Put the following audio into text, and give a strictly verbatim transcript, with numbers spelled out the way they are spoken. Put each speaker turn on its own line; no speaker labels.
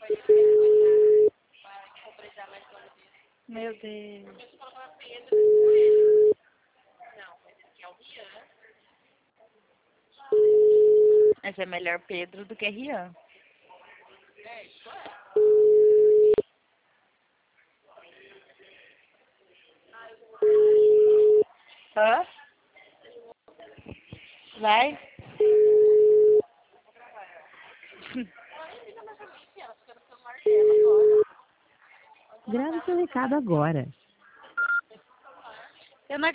Meu Deus. Mas é melhor Pedro do que Rian. Hã? Vai?
Grave seu recado agora.
Eu não